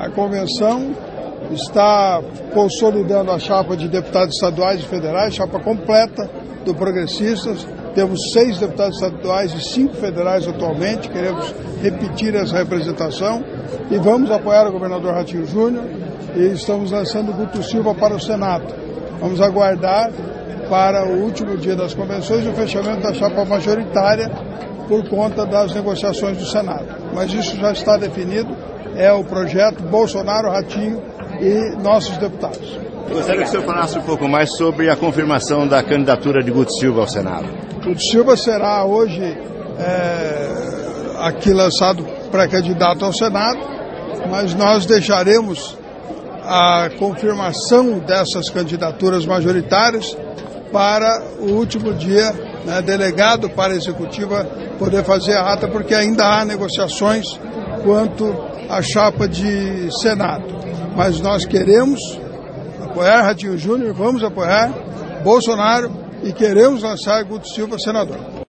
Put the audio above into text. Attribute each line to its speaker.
Speaker 1: A convenção está consolidando a chapa de deputados estaduais e federais, chapa completa do Progressistas. Temos 6 deputados estaduais e 5 federais atualmente. Queremos repetir essa representação e vamos apoiar o governador Ratinho Júnior e estamos lançando o Guto Silva para o Senado. Vamos aguardar para o último dia das convenções o fechamento da chapa majoritária por conta das negociações do Senado. Mas isso já está definido, é o projeto Bolsonaro, Ratinho e nossos deputados.
Speaker 2: Eu gostaria que o senhor falasse um pouco mais sobre a confirmação da candidatura de Guto Silva ao Senado.
Speaker 1: Guto Silva será hoje aqui lançado pré-candidato ao Senado, mas nós deixaremos a confirmação dessas candidaturas majoritárias para o último dia, delegado para a executiva poder fazer a ata, porque ainda há negociações quanto à chapa de Senado. Mas nós queremos apoiar Ratinho Júnior, vamos apoiar Bolsonaro e queremos lançar Guto Silva senador.